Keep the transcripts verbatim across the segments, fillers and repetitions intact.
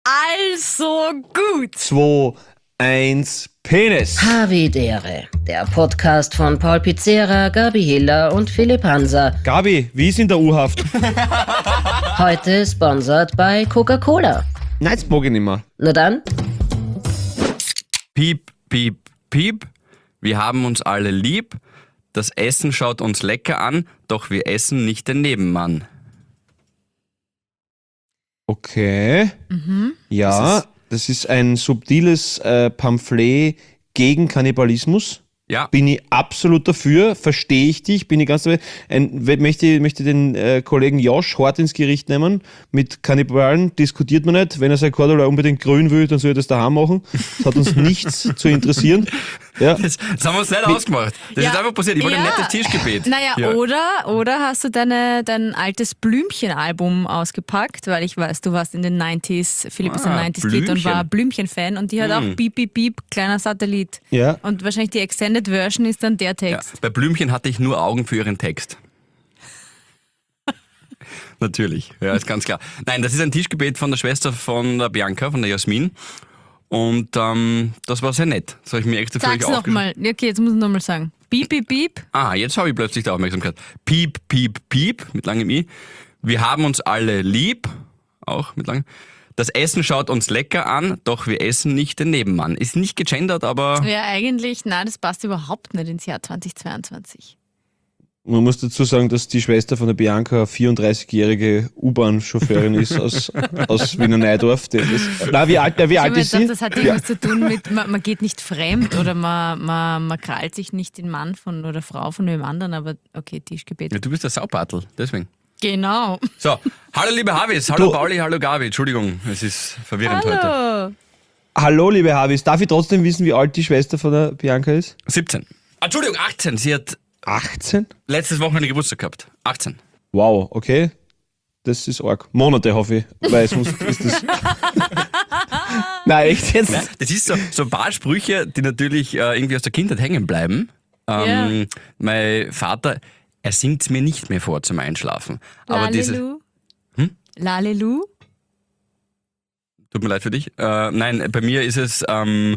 Also gut. zwei, eins, Penis. Havidere, der Podcast von Paul Pizzera, Gabi Hiller und Philipp Hanser. Gabi, wie ist in der U-Haft? Heute sponsert bei Coca-Cola. Nein, das mag ich nicht mehr. Na dann, Piep, piep, piep. Wir haben uns alle lieb. Das Essen schaut uns lecker an, doch wir essen nicht den Nebenmann. Okay. Ja, Das ist- das ist ein subtiles äh, Pamphlet gegen Kannibalismus. Ja, Bin ich absolut dafür, verstehe ich dich, bin ich ganz dabei. Ein, möchte, möchte den äh, Kollegen Josch hart ins Gericht nehmen. Mit Kannibalen diskutiert man nicht. Wenn er sein Cordula unbedingt grün will, dann soll er das daheim machen. Das hat uns nichts zu interessieren. Ja. das, das haben wir uns nicht ausgemacht. Das Ja. ist einfach passiert. Ich wollte ein Ja. nettes Tischgebet. Naja, Ja. oder, oder hast du deine, dein altes Blümchen-Album ausgepackt, weil ich weiß, du warst in den neunziger, Philipp ist ein Ah, neunziger Kid und Blümchen. war Blümchen-Fan und die hat auch Beep, Beep, Beep, kleiner Satellit. Ja. Und wahrscheinlich die Extended Version ist dann der Ja. Text. Bei Blümchen hatte ich nur Augen für ihren Text. Natürlich, ja, ist ganz klar. Nein, das ist ein Tischgebet von der Schwester von der Bianca, von der Jasmin. Und ähm, das war sehr nett. Das habe ich mir extra für euch Sag's aufgeschrieben. nochmal. Okay, jetzt muss ich nochmal sagen. Beep, Beep, Beep. Ah, jetzt habe ich plötzlich die Aufmerksamkeit. Piep, piep, piep, mit langem I. Wir haben uns alle lieb, auch mit langem. Das Essen schaut uns lecker an, doch wir essen nicht den Nebenmann. Ist nicht gegendert, aber Ja, eigentlich, nein, das passt überhaupt nicht ins Jahr zweitausendzweiundzwanzig. Man muss dazu sagen, dass die Schwester von der Bianca eine vierunddreißigjährige U-Bahn-Chauffeurin ist aus, aus Wiener Neudorf. Die ist, na, wie alt, wie Ich alt habe mir ist sie? gedacht, das hat irgendwas zu tun mit, man, man geht nicht fremd oder man, man, man krallt sich nicht den Mann von oder Frau von dem anderen, aber okay, Tischgebet. ja, du bist der Saubartel, deswegen. Genau. So, hallo liebe Havis, hallo Du- Pauli, hallo Gabi. Entschuldigung, es ist verwirrend heute. Hallo. Hallo, liebe Havis. Darf ich trotzdem wissen, wie alt die Schwester von der Bianca ist? siebzehn. Ah, Entschuldigung, achtzehn. Sie hat achtzehn? letztes Wochenende Geburtstag gehabt. achtzehn. Wow, okay. Das ist arg. Monate, hoffe ich. Weil sonst ist das... Nein, echt jetzt? Nein, das ist so, so ein paar Sprüche, die natürlich äh, irgendwie aus der Kindheit hängen bleiben. Ähm, Ja. Mein Vater, er singt es mir nicht mehr vor zum Einschlafen. Aber diese, Lalelu. Hm? Lalelu. tut mir leid für dich. Äh, nein, bei mir ist es ähm,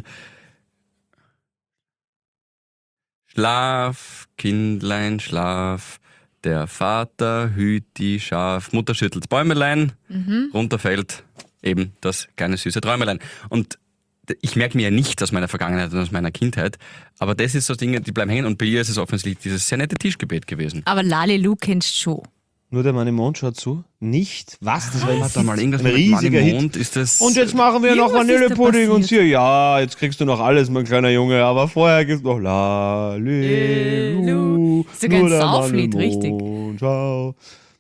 Schlaf, Kindlein, schlaf, der Vater hüt die Schaf, Mutter schüttelt Bäumelein, runterfällt eben das kleine süße Träumelein. Und d- ich merke mir ja nichts aus meiner Vergangenheit und aus meiner Kindheit, aber das ist so Dinge, die bleiben hängen und bei ihr ist es offensichtlich dieses sehr nette Tischgebet gewesen. Aber Lalelu kennst du schon. Nur der Mann im Mond schaut zu. Nicht? Was? Das war ein, Warte mal, irgendwas ein mit Mann riesiger im Hit. Mond, ist das... Und jetzt machen wir noch Irgendwas ist da Vanillepudding und passiert. sie, ja, jetzt kriegst du noch alles, mein kleiner Junge, aber vorher gibt's noch Lalelu. Lelu. Sogar nur ein der Mann Sauflied, im richtig. Mond, schau.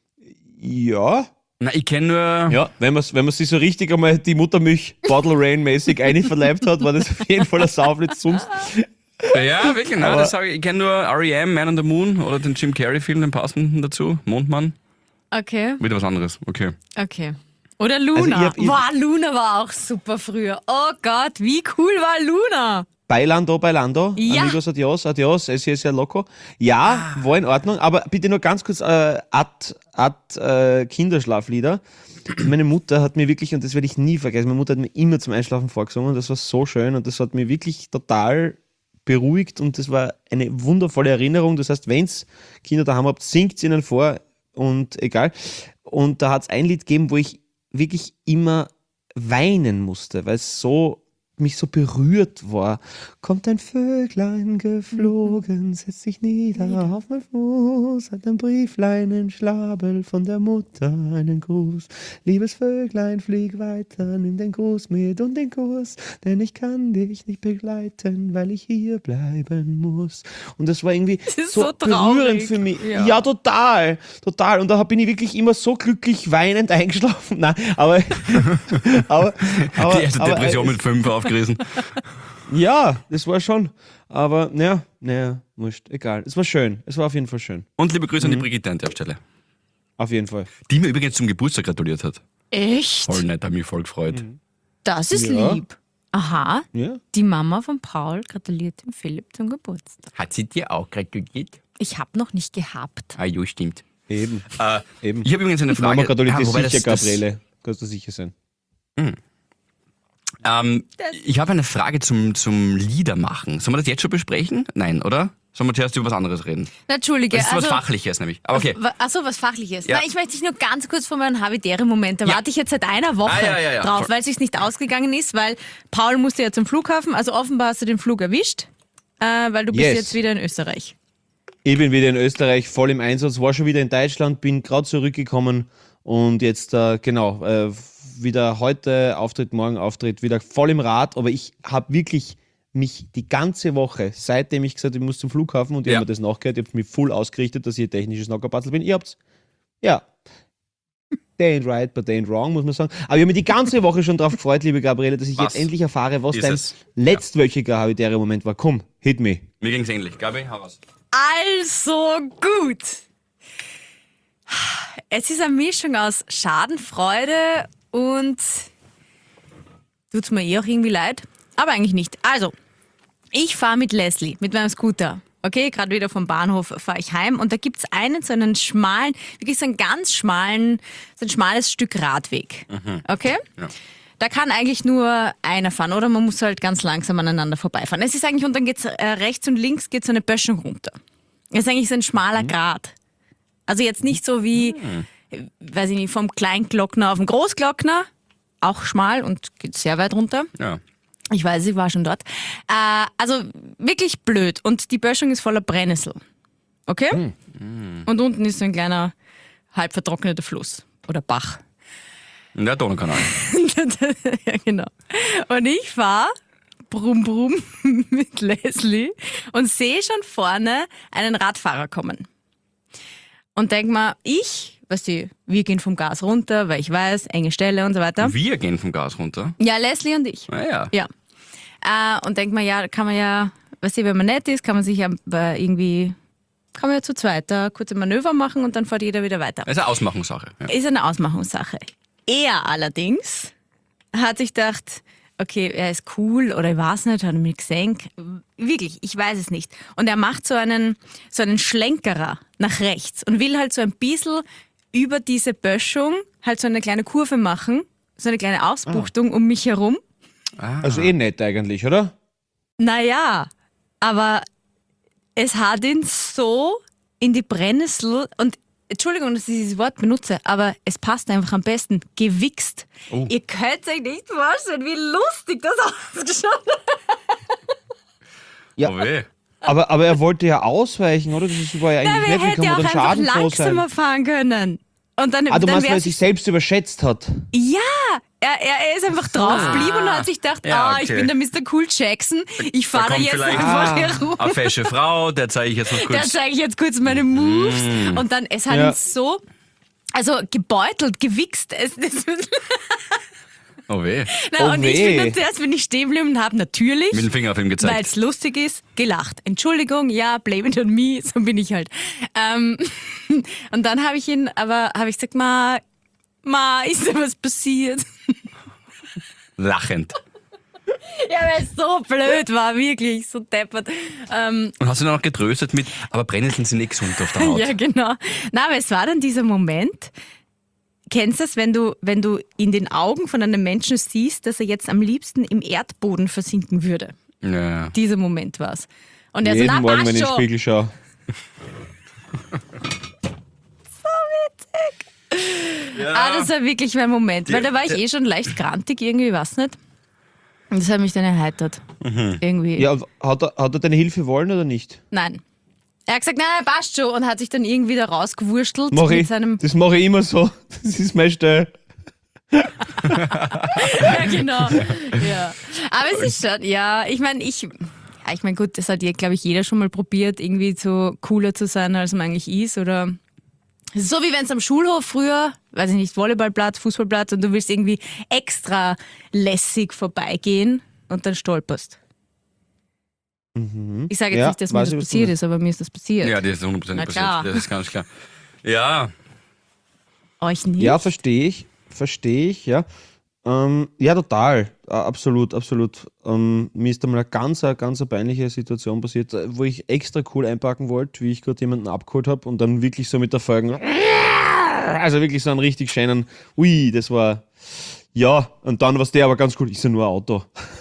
Ja, Na, ich kenne nur... ja, wenn man wenn man sich so richtig einmal die Muttermilch Bottle Rain mäßig einverleibt hat, war das auf jeden Fall ein Sauflied. Sonst Ja, wirklich, nein, Aber- das sag ich. Ich kenne nur R E M, Man on the Moon oder den Jim Carrey-Film, den passenden dazu, Mondmann. Okay, Wieder was anderes, okay. okay. Oder Luna. Also ich hab- ich- Wow, Luna war auch super früher. Oh Gott, wie cool war Luna? Bailando, Bailando, Ja. Amigos, Adios, Adios, es ist ja loco. Ja, Ah. war in Ordnung, aber bitte nur ganz kurz äh, ad, ad äh, Kinderschlaflieder. Meine Mutter hat mir wirklich, und das werde ich nie vergessen, meine Mutter hat mir immer zum Einschlafen vorgesungen und das war so schön und das hat mir wirklich total beruhigt und das war eine wundervolle Erinnerung. Das heißt, wenn's Kinder daheim habt, singt ihnen vor und egal. Und da hat es ein Lied gegeben, wo ich wirklich immer weinen musste, weil es so mich so berührt war. Kommt ein Vöglein geflogen, setzt sich nieder auf mein Fuß, hat ein Brieflein in Schlabel von der Mutter einen Gruß. Liebes Vöglein, flieg weiter, nimm den Gruß mit und den Kuss, denn ich kann dich nicht begleiten, weil ich hier bleiben muss. Und das war irgendwie ist so, so traurig. berührend für mich. Ja. Ja, total, total. Und da bin ich wirklich immer so glücklich weinend eingeschlafen. Nein, aber, aber, aber Die erste aber, Depression äh, mit fünf aufgerissen. ja, das war schon. Aber naja, naja, wurscht, egal. Es war schön. Es war auf jeden Fall schön. Und liebe Grüße Mhm. an die Brigitte an der Stelle, Auf jeden Fall. die mir übrigens zum Geburtstag gratuliert hat. Echt? Voll nett, hat mich voll gefreut. Das ist Ja. lieb. Aha, Ja. die Mama von Paul gratuliert dem Philipp zum Geburtstag. Hat sie dir auch gratuliert? Ich habe noch nicht gehabt. Ah, jo, stimmt. Eben. Äh, Eben. ich habe übrigens eine Die Mama Frage. gratuliert Ah, dir wobei sicher, das- das- Gabriele. Kannst du sicher sein. Ähm, ich habe eine Frage zum, zum Liedermachen. Sollen wir das jetzt schon besprechen? Nein, oder? Sollen wir zuerst über was anderes reden? Na, Entschuldige. Das ist also, was Fachliches nämlich. Aber okay. Achso, was Fachliches. Ja. Nein, ich möchte dich nur ganz kurz von meinem Habitäre-Moment. Da Ja. warte ich jetzt seit einer Woche Ah, ja, ja, ja. drauf, Voll. weil es sich nicht ausgegangen ist, weil Paul musste ja zum Flughafen, also offenbar hast du den Flug erwischt, äh, weil du bist Yes. jetzt wieder in Österreich. Ich bin wieder in Österreich, voll im Einsatz, war schon wieder in Deutschland, bin gerade zurückgekommen und jetzt, äh, genau, äh, wieder heute Auftritt, morgen Auftritt, wieder voll im Rad, aber ich habe wirklich mich die ganze Woche, seitdem ich gesagt habe, ich muss zum Flughafen und ich Ja. habe mir das nachgehört, ich habe mich voll ausgerichtet, dass ich ein technisches Nockerpatzel bin. Ihr habt's, ja, they ain't right, but they ain't wrong, muss man sagen. Aber ich habe mich die ganze Woche schon darauf gefreut, liebe Gabriele, dass ich Was jetzt endlich erfahre, was ist dein es? letztwöchiger habitärer Moment war. Komm, hit me. Mir ging's ähnlich. Gabi, hau raus. Also gut. Es ist eine Mischung aus Schadenfreude und tut's mir eh auch irgendwie leid, aber eigentlich nicht. Also, ich fahre mit Leslie, mit meinem Scooter. Okay, gerade wieder vom Bahnhof fahre ich heim und da gibt's einen so einen schmalen, wirklich so einen ganz schmalen, so ein schmales Stück Radweg. Okay? Ja. Da kann eigentlich nur einer fahren oder man muss halt ganz langsam aneinander vorbeifahren. Es ist eigentlich, und dann geht's äh, rechts und links geht so eine Böschung runter. Es ist eigentlich so ein schmaler Grat. Also jetzt nicht so wie, äh, weiß ich nicht, vom Kleinglockner auf den Großglockner, auch schmal und geht sehr weit runter. Ja. Ich weiß, ich war schon dort. Äh, also wirklich blöd. Und die Böschung ist voller Brennnessel. Okay? Und unten ist so ein kleiner, halb vertrockneter Fluss oder Bach. Der Donaukanal. Ja, genau. Und ich fahre brumm brumm mit Leslie und sehe schon vorne einen Radfahrer kommen. Und denk mal, ich, weißt du, wir gehen vom Gas runter, weil ich weiß, enge Stelle und so weiter. Wir gehen vom Gas runter. Ja, Leslie und ich. Naja. Ja. Äh, und denk mal, ja, da kann man ja, weißt du, wenn man nett ist, kann man sich ja äh, irgendwie, kann man ja zu zweit da kurze Manöver machen und dann fährt jeder wieder weiter. Das ist eine Ausmachungssache. Ja. Ist eine Ausmachungssache. Er allerdings hat sich gedacht, okay, er ist cool oder ich weiß nicht, hat er mich gesehen. Wirklich, ich weiß es nicht. Und er macht so einen, so einen Schlenkerer nach rechts und will halt so ein bisschen über diese Böschung halt so eine kleine Kurve machen, so eine kleine Ausbuchtung um mich herum. Ah. Also eh nett eigentlich, oder? Naja, aber es hat ihn so in die Brennnessel und Entschuldigung, dass ich dieses Wort benutze, aber es passt einfach am besten. Gewichst. Oh. Ihr könnt euch nicht vorstellen, wie lustig das ausgeschaut hat. Ja, Oh weh. aber, aber er wollte ja ausweichen, oder? Das war ja Na, eigentlich wer nett, wie hätte kann auch man dann einfach schadenfroh sein? langsamer fahren können. Und dann, Ah, du dann meinst, weil er wär's- sich selbst überschätzt hat? Ja, er, er, er ist einfach draufgeblieben und hat sich gedacht, Ja, ah, ich okay. bin der Mister Cool Jackson, ich Da fahre kommt jetzt vielleicht- einfach Ah. herum. Eine fesche Frau, der zeige ich jetzt noch Da kurz. zeige ich jetzt kurz meine Moves. Und dann, es hat Ja. ihn so, also gebeutelt, gewichst. Es, das, Oh weh. Na, Oh und ich weh. bin dann zuerst, bin ich stehen geblieben und habe natürlich, Mit dem Finger auf ihm weil gezeigt. es lustig ist, gelacht. Entschuldigung, ja, blame it on me, so bin ich halt. Ähm, und dann habe ich ihn, aber habe ich gesagt, ma, ma, ist da was passiert? Lachend. Ja, weil es so blöd war, wirklich, so deppert. Ähm, Und hast du dann noch getröstet mit, aber Brennnesseln sind nicht gesund auf der Haut. ja, genau. Na, aber es war dann dieser Moment, kennst du das, wenn du, wenn du in den Augen von einem Menschen siehst, dass er jetzt am liebsten im Erdboden versinken würde? Ja. Dieser Moment war es. Und er Jeden so, na, Morgen, passt wenn ich in den schon. Spiegel schaue. Ah, das war wirklich mein Moment, weil da war ich eh schon leicht grantig irgendwie, weiß nicht. Und das hat mich dann erheitert. Irgendwie. Ja, hat er, hat er deine Hilfe wollen oder nicht? Nein. Er hat gesagt, nein, passt schon und hat sich dann irgendwie da rausgewurstelt Mach mit ich, seinem. das mache ich immer so. Das ist mein Style. Ja, genau. Ja. Aber es ist schon, ja, ich meine, ich. Ja, ich meine, gut, das hat ja, glaube ich, jeder schon mal probiert, irgendwie so cooler zu sein, als man eigentlich ist. Oder es ist so wie wenn es am Schulhof früher, weiß ich nicht, Volleyballplatz, Fußballplatz und du willst irgendwie extra lässig vorbeigehen und dann stolperst. Ich sage jetzt Ja, nicht, dass mir weiß das ich, was du passiert meinst. ist, aber mir ist das passiert. Ja, das ist hundertprozentig Na klar. passiert. Das ist ganz klar. Ja, Euch nicht? Ja, verstehe ich. Verstehe ich, ja. Ähm, ja, total. Äh, absolut, absolut. Ähm, mir ist einmal eine ganz, eine ganz eine peinliche Situation passiert, äh, wo ich extra cool einpacken wollte, wie ich gerade jemanden abgeholt habe und dann wirklich so mit der Folgen. Also wirklich so einen richtig schönen. Ui, das war. Ja, und dann was der aber ganz cool, ist ja nur ein Auto.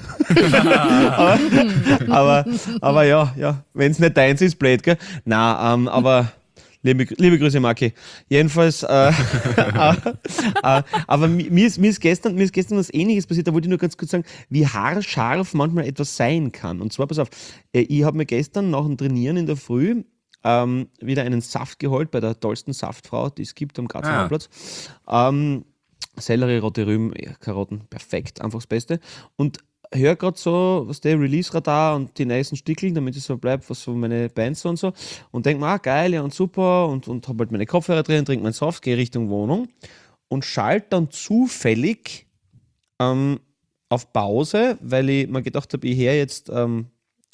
aber, aber, aber ja, ja, wenn es nicht deins ist, blöd, gell? Nein, ähm, aber liebe, liebe Grüße, Maki. Jedenfalls, äh, äh, äh, aber mir ist, mir, ist gestern, mir ist gestern was Ähnliches passiert, da wollte ich nur ganz kurz sagen, wie haarscharf manchmal etwas sein kann. Und zwar, pass auf, äh, ich habe mir gestern nach dem Trainieren in der Früh ähm, wieder einen Saft geholt bei der tollsten Saftfrau, die es gibt am Grazer Ah. Hauptplatz. Ähm, Sellerie, rote Rüben, ja, Karotten, perfekt, einfach das Beste. Und höre gerade so, was der Release-Radar und die neuesten Stickeln, damit es so bleibt, was so meine Bands so und so. Und denke mir, ah, geil, ja und super. Und, und habe halt meine Kopfhörer drin, trinke meinen Saft, gehe Richtung Wohnung und schalte dann zufällig ähm, auf Pause, weil ich mir gedacht habe, ich höre jetzt, ähm,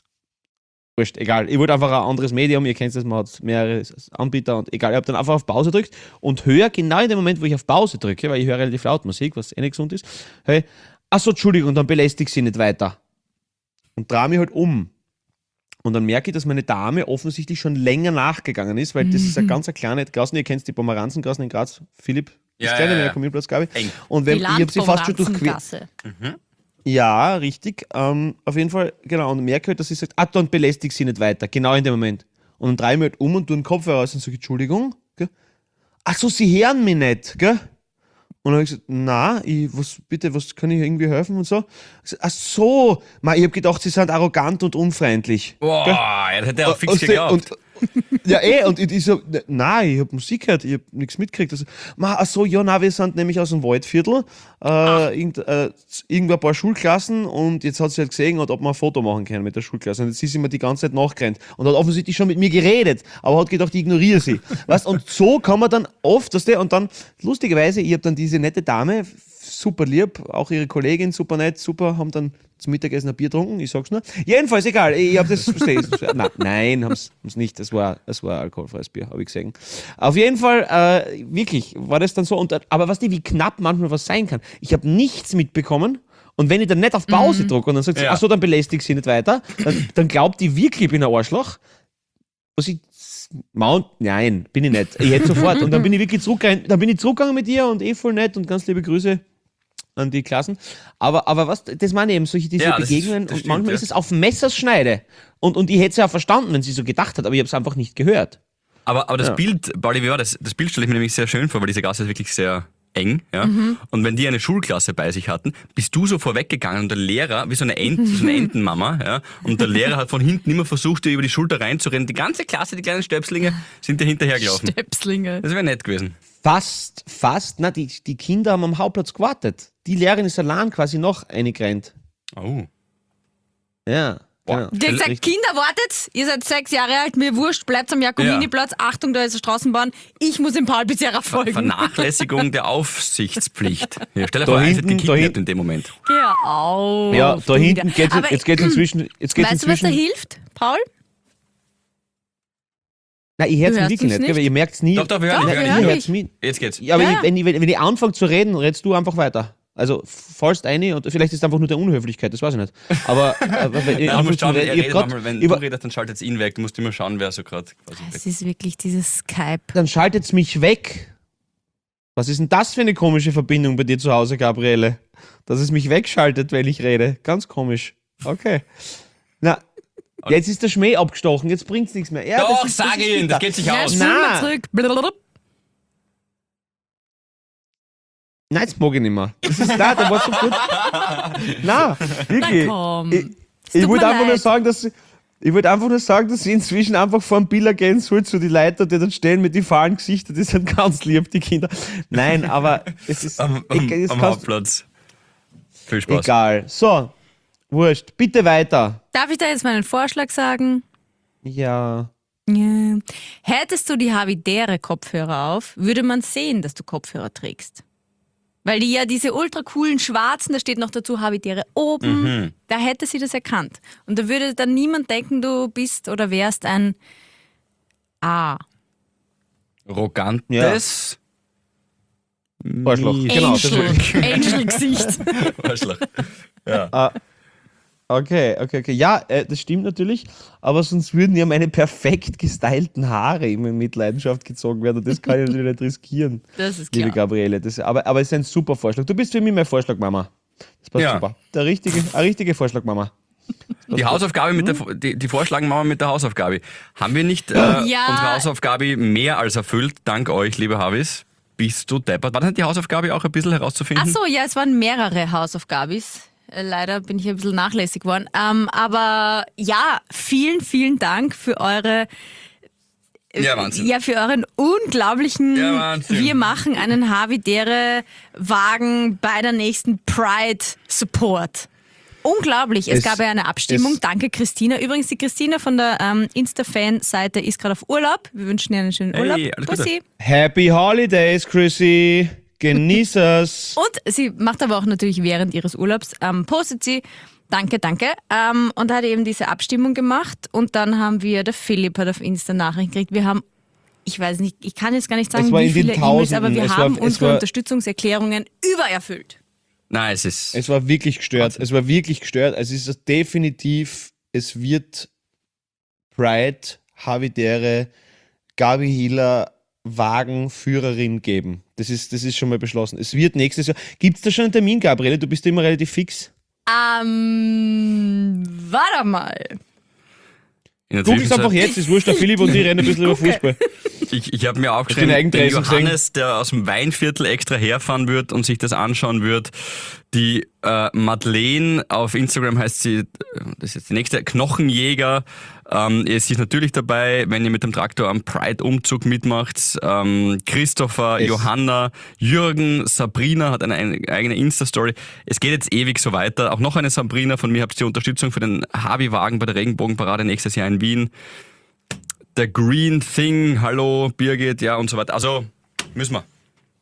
wurscht, egal, ich wollte einfach ein anderes Medium, ihr kennt das, man hat mehrere Anbieter und egal, ich habe dann einfach auf Pause gedrückt und höre genau in dem Moment, wo ich auf Pause drücke, weil ich höre relativ laut Musik, was eh nicht gesund ist, höre ich, achso, Entschuldigung, dann belästige ich sie nicht weiter. Und drehe mich halt um. Und dann merke ich, dass meine Dame offensichtlich schon länger nachgegangen ist, weil das ist eine ganz eine kleine Gassen, ihr kennt die Pomeranzengassen in Graz, Philipp, das Ja, kleine ja, ja. Kommunplatz, glaube ich. Eng. Und wenn, Die ich habe sie fast schon durchquert. Landpomeranzengasse. Ja, richtig. Ähm, auf jeden Fall, genau. Und merke halt, dass sie sagt, ah, dann belästige sie nicht weiter. Genau in dem Moment. Und dann drehe ich mich halt um und tue den Kopfhörer raus und sage, Entschuldigung. Gell? Ach so, sie hören mich nicht, gell? Und dann habe ich gesagt, na, ich, was, bitte, was kann ich irgendwie helfen und so? Ich gesagt, ach so, ma, ich habe gedacht, sie sind arrogant und unfreundlich. Boah, ja, das hätte er auch fix Und- geglaubt. Und, ja, eh, und ich, ich so, nein, ich habe Musik gehört, ich habe nichts mitgekriegt. Also, ma, ach so, ja, nein, wir sind nämlich aus dem Waldviertel, äh, irgend, äh, irgendwo ein paar Schulklassen und jetzt hat sie halt gesehen, ob wir ein Foto machen können mit der Schulklasse. Und jetzt ist sie mir die ganze Zeit nachgerannt und hat offensichtlich schon mit mir geredet, aber hat gedacht, ich ignoriere sie. Weißt, und so kann man dann oft, weißt du, und dann, lustigerweise, ich habe dann diese nette Dame, super lieb, auch ihre Kollegin, super nett, super, haben dann zum Mittagessen ein Bier getrunken, ich sag's nur. Jedenfalls, egal, ich habe das verstehst. Nein, nein, haben's, haben's nicht, das war, das war alkoholfreies Bier, habe ich gesehen. Auf jeden Fall, äh, wirklich, war das dann so. Und, aber weißt du, wie knapp manchmal was sein kann? Ich habe nichts mitbekommen. Und wenn ich dann nicht auf Pause drücke und dann sagt sie, Ja. ach so, dann belästige ich sie nicht weiter, dann, dann glaubt die wirklich, ich bin ein Arschloch. Was ich, Mount, nein, bin ich nicht. Ich hätte sofort. Und dann bin ich wirklich zurückgegangen, dann bin ich zurückgegangen mit ihr und eh voll nett und ganz liebe Grüße an die Klassen. Aber, aber was, das meine ich eben, solche diese Ja, das ist- Begegnungen das und stimmt, manchmal ja. ist es auf Messerschneide. Und, und ich hätte es ja verstanden, wenn sie so gedacht hat, aber ich habe es einfach nicht gehört. Aber, aber das Ja. Bild, Pauli, wie war das? Das Bild stelle ich mir nämlich sehr schön vor, weil diese Gasse ist wirklich sehr eng. Ja? Und wenn die eine Schulklasse bei sich hatten, bist du so vorweggegangen und der Lehrer, wie so eine, Ent, so eine Entenmama, ja? Und der Lehrer hat von hinten immer versucht, dir über die Schulter reinzurennen. Die ganze Klasse, die kleinen Stöpslinge, sind dir hinterhergelaufen. Stöpslinge. Das wäre nett gewesen. Fast, fast, na, die, die Kinder haben am Hauptplatz gewartet. Die Lehrerin ist allein quasi noch eingerannt. Oh. Ja. Boah. Genau. Die hat gesagt, Richtig. Kinder, wartet, ihr seid sechs Jahre alt, mir wurscht, bleibt am Jakominiplatz, Achtung, da ist eine Straßenbahn, ich muss im Paul Pizarra folgen. Vernachlässigung der Aufsichtspflicht. Ja, stell dir Da vor, eins hat hinten- da gekidnappt hinten- in dem Moment. Geh auf. Ja, da du hinten wieder. geht's, Aber, jetzt geht's inzwischen, jetzt geht's weißt du, was da inzwischen. hilft, Paul? Nein, ich höre es Du hörst wirklich uns nicht, nicht? gell, weil ihr merkt es nie. Doch, doch, wir hören Doch, dich, wir wir hören hören dich. Ihr hört's nie. Jetzt geht's. Ja, aber Ja. ich, wenn, ich, wenn ich anfange zu reden, redst du einfach weiter. Also fallst eine und vielleicht ist es einfach nur der Unhöflichkeit, das weiß ich nicht. Aber, aber wenn ich Nein, du anfange musst zu schauen, wenn reden, er ich redet, hab grad- manchmal, wenn ich du war- redest, dann schaltet es ihn weg. Du musst immer schauen, wer so gerade quasi Es ist wirklich dieses Skype. dann schaltet es mich weg. Was ist denn das für eine komische Verbindung bei dir zu Hause, Gabriele? Dass es mich wegschaltet, weil ich rede. Ganz komisch. Okay. Na, jetzt ist der Schmäh abgestochen, jetzt bringt es nichts mehr. Ja, Doch, das ist, sag das ist ihn, das bitter. geht sich Ja, aus. spul Na. mal zurück. Blablabla. Nein, das mag ich nicht mehr. Das ist, nein, da war so gut. Nein, wirklich. Na komm. Ich, Es ich tut wollte mir einfach nur leid. sagen, dass sie- ich wollte einfach nur sagen, dass sie inzwischen einfach vor dem Biller gehen soll zu die Leute, die dort stehen mit den fahlen Gesichtern, die sind ganz lieb, die Kinder. Nein, aber es ist Am, am, egal, es am kannst- Hauptplatz. Viel Spaß. egal. So, wurscht. Bitte weiter. Darf ich da jetzt meinen Vorschlag sagen? Ja. Ja. Hättest du die Havidere Kopfhörer auf, würde man sehen, dass du Kopfhörer trägst. Weil die ja diese ultra coolen schwarzen, da steht noch dazu Havidere oben, Mhm. da hätte sie das erkannt. Und da würde dann niemand denken, du bist oder wärst ein A. Arrogantes Arschloch. Mies- Genau, das Angel. Angel-Gesicht. Arschloch. Äh, Okay, okay, okay. Ja, äh, das stimmt natürlich, aber sonst würden ja meine perfekt gestylten Haare immer in Mitleidenschaft gezogen werden und das kann ich natürlich nicht riskieren, Das ist liebe klar. Gabriele. Das, aber, aber es ist ein super Vorschlag. Du bist für mich meine Vorschlagmama. Das passt Ja. super. Der richtige, eine richtige Vorschlagmama. Die Hausaufgabe mit der, die, die vorschlagen Mama mit der Hausaufgabe. Haben wir nicht äh, Ja. unsere Hausaufgabe mehr als erfüllt, dank euch, liebe Havis? Bist du deppert? War das nicht die Hausaufgabe auch ein bisschen herauszufinden? Ach so, ja, es waren mehrere Hausaufgabis. Äh, Leider bin ich ein bisschen nachlässig geworden. Ähm, aber ja, vielen, vielen Dank für eure Ja, Wahnsinn. Ja, für euren unglaublichen, Ja, Wahnsinn. wir machen einen Havidere-Wagen bei der nächsten Pride-Support. Unglaublich. Es, Es- gab ja eine Abstimmung. es- Danke, Christina. Übrigens, die Christina von der ähm, Insta-Fan-Seite ist gerade auf Urlaub. Wir wünschen ihr einen schönen Hey, Urlaub. alles Gute. Bussi. Happy Holidays, Chrissy. Genieß es. Und sie macht aber auch natürlich während ihres Urlaubs, ähm, postet sie, danke, danke, ähm, und hat eben diese Abstimmung gemacht. Und dann haben wir, der Philipp hat auf Insta Nachrichten gekriegt. Wir haben, ich weiß nicht, ich kann jetzt gar nicht sagen, Es war wie in den viele E-Mails, aber wir Tausenden. Es haben war- es unsere war- Unterstützungserklärungen übererfüllt. Nein, es ist. Es war wirklich gestört. Es war wirklich gestört. Es ist definitiv, es wird Pride, Havidere, Gabi Hiller, Wagenführerin geben. Das ist, das ist schon mal beschlossen. Es wird nächstes Jahr. Gibt es da schon einen Termin, Gabriele? Du bist immer relativ fix. Ähm, warte mal. in der Google es einfach Zwischenzeit- jetzt, ist wurscht, der Philipp und ich rennen ein bisschen über Gucke. Fußball. Ich, ich habe mir aufgeschrieben, den den Eigeninteressen gesehen? Johannes, der aus dem Weinviertel extra herfahren wird und sich das anschauen wird. Die äh, Madeleine, auf Instagram heißt sie, äh, das ist jetzt die nächste, Knochenjäger. Ähm, sie ist natürlich dabei, wenn ihr mit dem Traktor am Pride-Umzug mitmacht. Ähm, Christopher, Es- Johanna, Jürgen, Sabrina hat eine, eine eigene Insta-Story. Es geht jetzt ewig so weiter. Auch noch eine Sabrina, von mir habt ihr die Unterstützung für den Habi-Wagen bei der Regenbogenparade nächstes Jahr in Wien. Der Green Thing, hallo Birgit, ja und so weiter. Also müssen wir.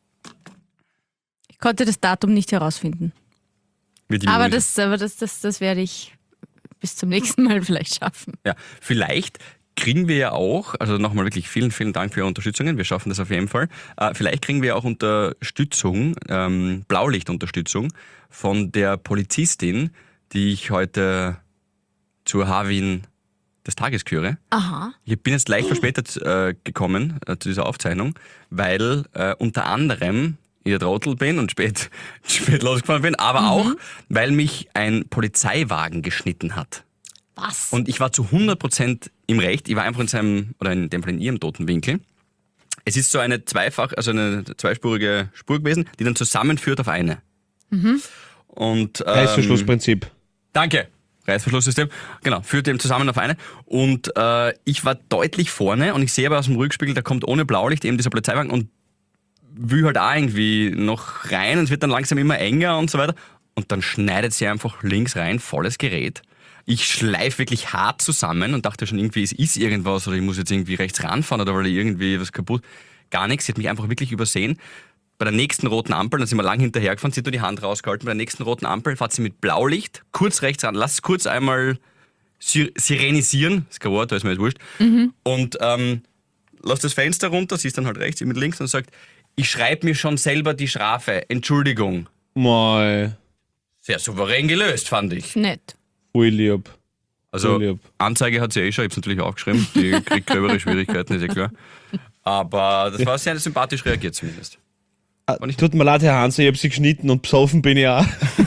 Ich konnte das Datum nicht herausfinden. Wird die Aber, Mühe. das, aber das, das, das werde ich bis zum nächsten Mal vielleicht schaffen. Ja, vielleicht kriegen wir ja auch, also nochmal wirklich vielen, vielen Dank für Ihre Unterstützungen, wir schaffen das auf jeden Fall. Äh, vielleicht kriegen wir auch Unterstützung, ähm, Blaulichtunterstützung von der Polizistin, die ich heute zur Havin des Tages küre. Aha. Ich bin jetzt leicht verspätet äh, gekommen äh, zu dieser Aufzeichnung, weil äh, unter anderem ich der Trottel bin und spät, spät losgefahren bin, aber auch, weil mich ein Polizeiwagen geschnitten hat. Was? Und ich war zu hundert Prozent im Recht. Ich war einfach in seinem, oder in dem Fall in ihrem toten Winkel. Es ist so eine zweifach, also eine zweispurige Spur gewesen, die dann zusammenführt auf eine. Und, ähm, Reißverschlussprinzip. Danke. Reißverschlusssystem. Genau, führt eben zusammen auf eine. Und äh, ich war deutlich vorne und ich sehe aber aus dem Rückspiegel, da kommt ohne Blaulicht eben dieser Polizeiwagen und will halt auch irgendwie noch rein und es wird dann langsam immer enger und so weiter. Und dann schneidet sie einfach links rein, volles Gerät. Ich schleife wirklich hart zusammen und dachte schon irgendwie, es ist irgendwas oder ich muss jetzt irgendwie rechts ranfahren oder weil irgendwie was kaputt. Gar nichts, sie hat mich einfach wirklich übersehen. Bei der nächsten roten Ampel, dann sind wir lang hinterhergefahren, sie hat nur die Hand rausgehalten, bei der nächsten roten Ampel fährt sie mit Blaulicht, kurz rechts ran, lass es kurz einmal si- sirenisieren, das ist kein Wort, da ist mir jetzt wurscht, und ähm, lass das Fenster runter, sie ist dann halt rechts, ich mit links und sagt, ich schreibe mir schon selber die Strafe, Entschuldigung. Mal. Sehr souverän gelöst, fand ich. Nett. Voll lieb. Also Voll lieb. Anzeige hat sie eh schon, ich habe es natürlich aufgeschrieben, die kriegt gröbere Schwierigkeiten, ist ja klar. Aber das war sehr sympathisch reagiert zumindest. Ah, Tut mir leid, Herr Hanser, ich habe sie geschnitten und besoffen bin ich auch.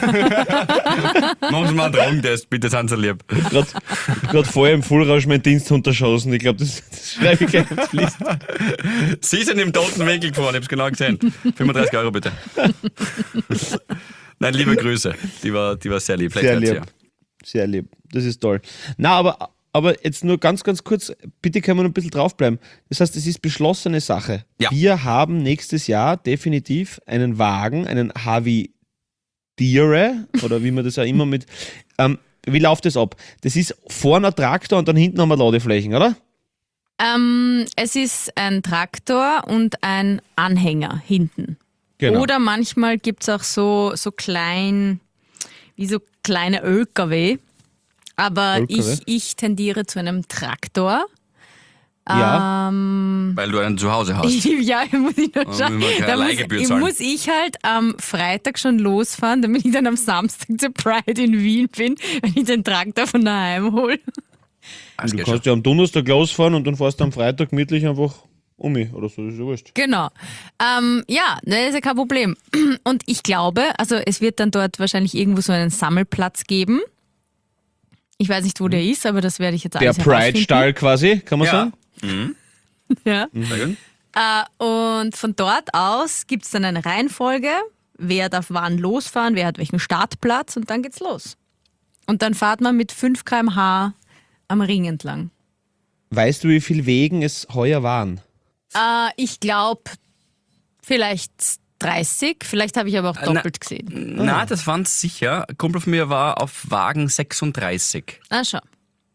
Machen Sie mal einen Drogentest, bitte, sind Sie lieb. Gerade grad vorher im Vollrausch meinen Diensthund erschossen. Ich glaube, das, das schreibe ich gleich auf die Liste. Sie sind im toten Winkel gefahren, ich habe es genau gesehen. fünfunddreißig Euro bitte. Nein, liebe Grüße. Die war, die war sehr lieb. Vielleicht Sehr hört sie lieb. ja. Sehr lieb. Das ist toll. Na, aber, aber jetzt nur ganz, ganz kurz, bitte können wir noch ein bisschen draufbleiben. Das heißt, es ist beschlossene Sache. Ja. Wir haben nächstes Jahr definitiv einen Wagen, einen Havidere, oder wie man das auch immer mit. Ähm, wie läuft das ab? Das ist vorne ein Traktor und dann hinten haben wir Ladeflächen, oder? Ähm, es ist ein Traktor und ein Anhänger hinten. Genau. Oder manchmal gibt es auch so, so klein, wie so kleine Ö K W. Aber Ö K W? ich, ich tendiere zu einem Traktor. Ja. Ähm, Weil du einen zu Hause hast. ja, muss ich noch Aber schauen. will man keine Da muss, Leihgebühr ich zahlen. muss ich halt am Freitag schon losfahren, damit ich dann am Samstag zur Pride in Wien bin, wenn ich den Traktor von daheim hole. Das Du geht kannst schon. ja am Donnerstag losfahren und dann fährst du am Freitag gemütlich einfach um mich oder so, das ist ja wurscht. Genau. Ähm, ja, das ist ja kein Problem. Und ich glaube, also es wird dann dort wahrscheinlich irgendwo so einen Sammelplatz geben. Ich weiß nicht, wo der ist, aber das werde ich jetzt Der alles herausfinden. Pride-Stall quasi, kann man Ja. sagen? Ja. Sehr gut. Äh, und von dort aus gibt es dann eine Reihenfolge, wer darf wann losfahren, wer hat welchen Startplatz und dann geht's los. Und dann fahrt man mit fünf Kilometer pro Stunde am Ring entlang. Weißt du, wie viele Wegen es heuer waren? Äh, ich glaube vielleicht dreißig, vielleicht habe ich aber auch na- doppelt gesehen. Na, das waren sicher. Ein Kumpel von mir war auf Wagen sechsunddreißig. Ah, schau.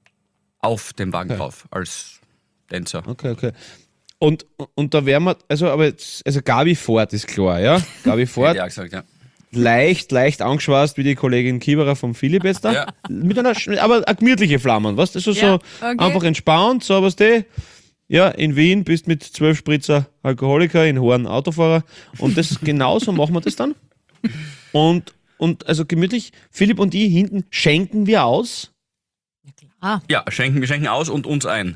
Auf dem Wagen drauf, als Tänzer. Okay, okay. Und, und da wären wir, also, aber jetzt, also Gabi Ford ist klar, ja? Gabi Hätte Ford, ich auch gesagt, ja. leicht, leicht angeschwast wie die Kollegin Kieberer vom Philipp jetzt da. Ja. Mit einer, sch- aber eine gemütliche Flamme, was? Das ist so, Ja, so okay. einfach entspannt, so was die. Ja, in Wien bist mit zwölf Spritzer Alkoholiker, in Horn Autofahrer. Und das genauso machen wir das dann. Und, und also gemütlich, Philipp und ich hinten schenken wir aus. Ah, Ja, schenken, wir schenken aus und uns ein.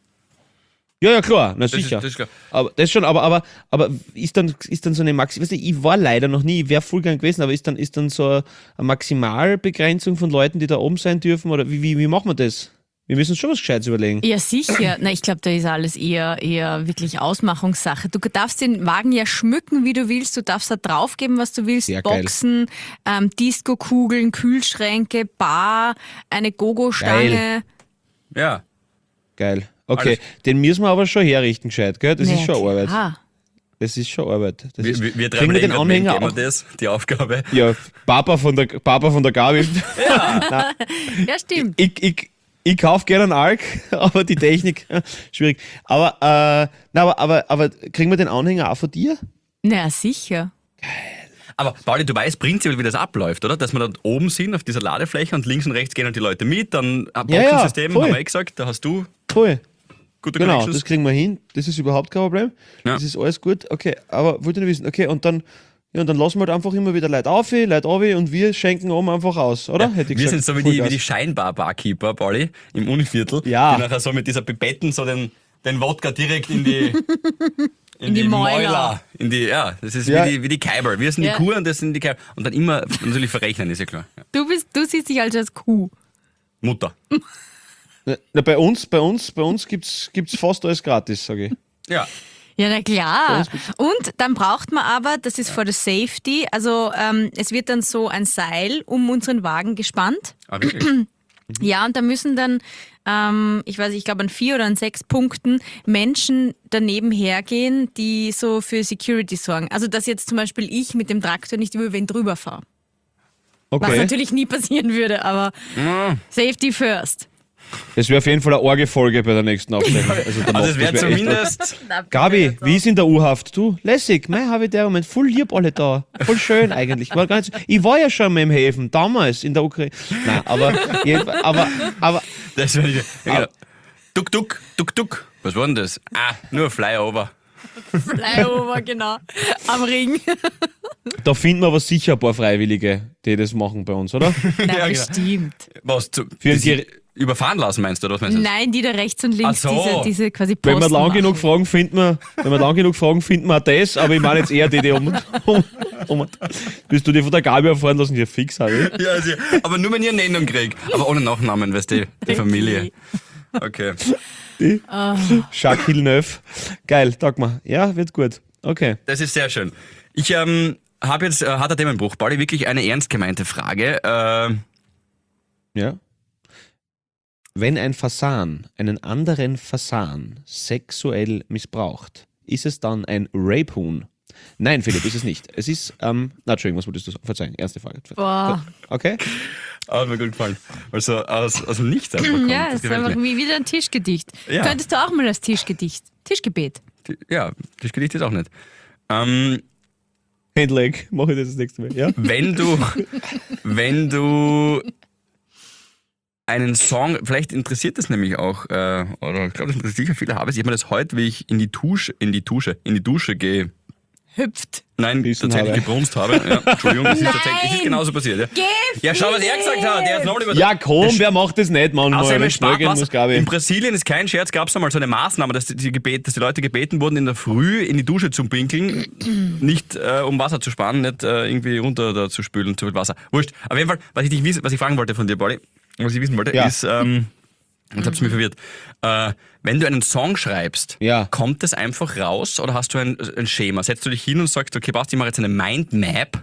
Ja, ja, klar, na Das ist, sicher. das ist klar. Aber das schon, aber, aber, aber ist dann, ist dann so eine Maxi, weißt du, ich war leider noch nie, ich wäre voll gern gewesen, aber ist dann, ist dann so eine Maximalbegrenzung von Leuten, die da oben sein dürfen, oder wie, wie, wie machen wir das? Wir müssen uns schon was Gescheites überlegen. ja, sicher. Na, ich glaube, da ist alles eher, eher wirklich Ausmachungssache. Du darfst den Wagen ja schmücken, wie du willst. Du darfst da draufgeben, was du willst. Sehr geil. Boxen, ähm, Disco-Kugeln, Kühlschränke, Bar, eine Gogo-Stange. Ja. Geil. Okay, Alles. den müssen wir aber schon herrichten, gescheit, gell? Das Na ist schon klar. Arbeit. Das ist schon Arbeit. Das Wir, ist, wir, wir drei kriegen wir den überlegen, Anhänger wem geben auch? wir das, die Aufgabe. Ja, Papa von der, Papa von der Gabi. Ja, stimmt. ich, ich, ich kaufe gerne einen Alk, aber die Technik, schwierig. Aber, äh, na, aber, aber, aber kriegen wir den Anhänger auch von dir? Na, sicher. Aber Pauli, du weißt prinzipiell, wie das abläuft, oder? Dass wir da oben sind auf dieser Ladefläche und links und rechts gehen halt die Leute mit, dann ein Ja, ja, Boxensystem, voll. haben wir eh gesagt, da hast du Voll. gute Genau, Connections. das kriegen wir hin. Das ist überhaupt kein Problem. Ja. Das ist alles gut. Okay, aber wollte nur wissen, okay, und dann, ja, und dann lassen wir halt einfach immer wieder Leute auf, Leute auf und wir schenken oben einfach aus, oder? Hätte ich Wir gesagt. sind so wie die, wie Vollgas. die Scheinbar-Barkeeper, Pauli, im Univiertel, Ja. die nachher so mit dieser Pipetten so den, den Wodka direkt in die, in die Mäuler. In die, ja, das ist Ja. wie die, wie die Kaiber. Wir sind Ja. die Kuh und das sind die Kaiber. Und dann immer natürlich verrechnen, ist ja klar. Ja. Du, bist, du siehst dich also als Kuh. Mutter. Na, na, bei uns, bei uns, bei uns gibt's, gibt's fast alles gratis, sage ich. Ja. Ja, na klar. uns gibt's- Und dann braucht man aber, das ist for the safety, also ähm, es wird dann so ein Seil um unseren Wagen gespannt. Ah, wirklich? Ja, und da müssen dann, ähm, ich weiß nicht, ich glaube an vier oder an sechs Punkten Menschen daneben hergehen, die so für Security sorgen. Also dass jetzt zum Beispiel ich mit dem Traktor nicht über wen drüber fahre. Was Okay. natürlich nie passieren würde, aber Safety first. Das wäre auf jeden Fall eine Orge-Folge bei der nächsten Aufzeichnung. Also, danach, Also es wäre das wär echt- zumindest... Gabi, wie ist in der U-Haft? Du, lässig, mein habe ich der Moment, voll lieb alle da. Voll schön eigentlich. War ganz, ich war ja schon mal im Häfen, damals in der Ukraine. Nein, aber, aber, aber, Das wäre nicht... Ja, genau. Duck, duck, duck, duck. Was war denn das? Ah, nur Flyover. Flyover, genau. Am Ring. da finden wir aber sicher ein paar Freiwillige, die das machen bei uns, oder? Nein, Ja, genau. bestimmt. Was? Zu, Für die sie die- überfahren lassen, meinst du? Oder was meinst du? Nein, die da rechts und links Ach so. diese, diese quasi Wenn wir Posten lang machen. genug fragen, finden wir, wenn wir lang genug fragen, finden wir auch das, aber ich meine jetzt eher die, die um, um, um Willst du die von der Gabi erfahren lassen? Ja, fix, habe ich. Ja, also, aber nur wenn ich eine Nennung kriege. Aber ohne Nachnamen, weißt du, die Familie. Okay. Jacques Villeneuve. Geil, tag mal. Ja, wird gut. Okay. Das ist sehr schön. Ich ähm, habe jetzt, äh, harter Themenbruch, Pauli, wirklich eine ernst gemeinte Frage. Äh, Ja. Wenn ein Fasan einen anderen Fasan sexuell missbraucht, ist es dann ein Rape-Huhn? Nein, Philipp, ist es nicht. Es ist, ähm, na, Entschuldigung, was wolltest du sagen? Verzeihen, erste Frage. Boah. Okay? hat mir gut gefallen. Also aus, aus dem Nichts einfach kommt. Ja, Das es ist gefällt einfach mir. wie wieder ein Tischgedicht. Ja. Könntest du auch mal das Tischgedicht, Tischgebet. Ja, das Gedicht ist auch nicht. Ähm, Handleg, mache ich das das nächste Mal. Ja? wenn du, wenn du einen Song, vielleicht interessiert das nämlich auch, äh, oder ich glaube, das interessiert sicher viele Habes. Ich habe mir das heute, wie ich in die Dusche, in die Dusche, in die Dusche gehe, Hüpft. nein, Bissen tatsächlich habe. gebrunst habe. Ja, Entschuldigung, es ist, Nein! tatsächlich, es ist genauso passiert. Ja, Geh, ja schau, was er gesagt hat. Der ist nochmal über Ja, komm, wer macht das nicht manchmal? Außerdem Wenn es es schnell gehen Sparwasser- muss, Gabi. In Brasilien ist kein Scherz, gab es einmal so eine Maßnahme, dass die, gebet, dass die Leute gebeten wurden, in der Früh in die Dusche zu pinkeln, nicht äh, um Wasser zu sparen, nicht äh, irgendwie runter da zu spülen, zu viel Wasser. Wurscht. Auf jeden Fall, was ich, dich wiss, was ich fragen wollte von dir, Pauli, was ich wissen wollte, Ja. ist, ähm, jetzt hab's mich verwirrt, äh, wenn du einen Song schreibst, Ja. kommt das einfach raus oder hast du ein, ein Schema? Setzt du dich hin und sagst, okay, passt, ich mache jetzt eine Mindmap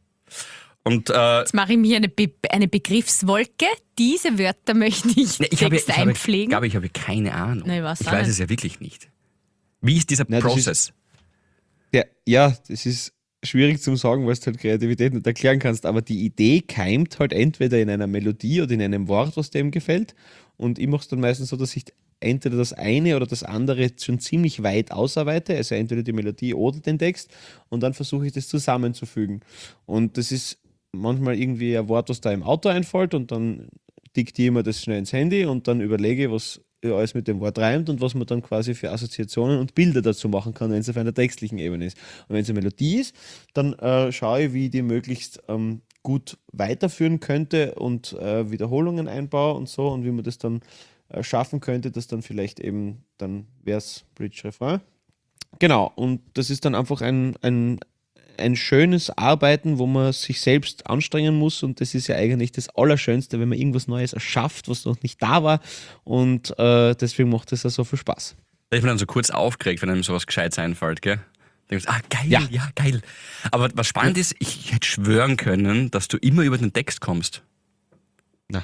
und äh, Jetzt mache ich mir eine, Be eine Begriffswolke. Diese Wörter möchte ich Ne, ich habe, Text ich habe, einpflegen. Gabi, ich habe keine Ahnung. Nein, ich weiß ich auch weiß nicht. es ja wirklich nicht. Wie ist dieser Nein, das Prozess? Der, ja, das ist schwierig zu sagen, weil du halt Kreativität nicht erklären kannst, aber die Idee keimt halt entweder in einer Melodie oder in einem Wort, was dem gefällt. Und ich mache es dann meistens so, dass ich entweder das eine oder das andere schon ziemlich weit ausarbeite, also entweder die Melodie oder den Text, und dann versuche ich das zusammenzufügen. Und das ist manchmal irgendwie ein Wort, was da im Auto einfällt, und dann diktiere ich mir das schnell ins Handy und dann überlege ich, was alles mit dem Wort reimt und was man dann quasi für Assoziationen und Bilder dazu machen kann, wenn es auf einer textlichen Ebene ist. Und wenn es eine Melodie ist, dann äh, schaue ich, wie ich die möglichst ähm, gut weiterführen könnte und äh, Wiederholungen einbaue und so, und wie man das dann äh, schaffen könnte, dass dann vielleicht eben dann Vers, Bridge, Refrain. Genau, und das ist dann einfach ein, ein, ein schönes Arbeiten, wo man sich selbst anstrengen muss, und das ist ja eigentlich das Allerschönste, wenn man irgendwas Neues erschafft, was noch nicht da war, und äh, deswegen macht es ja so viel Spaß. Da ist man dann so kurz aufgeregt, wenn einem sowas Gescheites einfällt, gell? Denkst, ah, geil, Ja. ja. geil. Aber was spannend ist, ich hätte schwören können, dass du immer über den Text kommst. Na.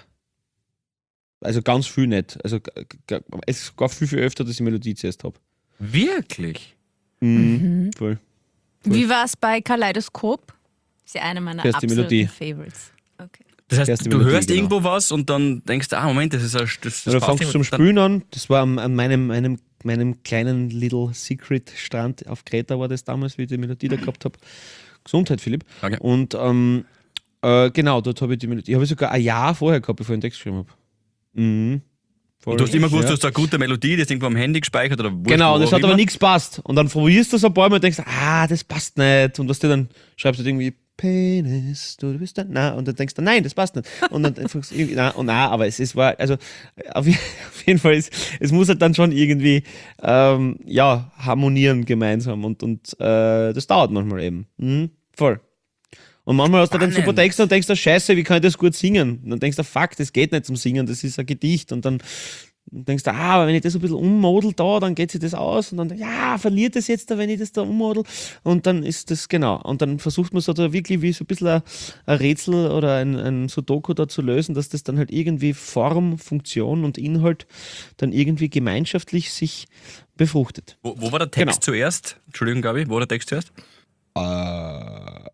Also ganz viel nicht. Also g- g- es gab viel, viel öfter, dass ich Melodie zuerst habe. Wirklich? Mhm. Voll. Wie war es bei Kaleidoskop? Ist ja eine meiner Zuerst die absoluten Melodie. Favorites. Okay. Das heißt, Erste du Melodie, hörst genau. irgendwo was und dann denkst du, ah, Moment, das ist ein, das, das Ja, du passt fängst zum nicht. Dann- Spülen an. Das war an, an meinem, meinem, meinem kleinen Little Secret Strand auf Kreta, war das damals, wie ich die Melodie da gehabt habe. Gesundheit, Philipp. Danke. Und ähm, äh, genau, dort habe ich die Melodie. Die habe ich sogar ein Jahr vorher gehabt, bevor ich den Text geschrieben habe. Mhm. Voll. Und du hast immer gewusst, Ja. du hast eine gute Melodie, die ist irgendwo am Handy gespeichert oder wurscht, Genau, wo das auch hat aber immer. nichts passt. Und dann probierst du so ein paar Mal und denkst, ah, das passt nicht. Und was du dann schreibst du irgendwie, Penis, du bist ein, na, und dann denkst du, nein, das passt nicht. Und dann einfach so irgendwie, na, und na, aber es, es war, also auf, je- auf jeden Fall, ist, es muss halt dann schon irgendwie, ähm, ja, harmonieren gemeinsam, und, und äh, das dauert manchmal eben. Mhm, voll. Und manchmal hast du dann Spannend. super Texte und denkst du, scheiße, wie kann ich das gut singen? Und dann denkst du, fuck, das geht nicht zum Singen, das ist ein Gedicht. Und dann denkst du, ah, aber wenn ich das ein bisschen ummodel da, dann geht sich das aus. Und dann, ja, verliert das jetzt da, wenn ich das da ummodel. Und dann ist das, genau. Und dann versucht man so da wirklich wie so ein bisschen ein, ein Rätsel oder ein, ein Sudoku da zu lösen, dass das dann halt irgendwie Form, Funktion und Inhalt dann irgendwie gemeinschaftlich sich befruchtet. Wo, wo war der Text Genau. zuerst? Entschuldigung, Gabi, wo war der Text zuerst? Äh,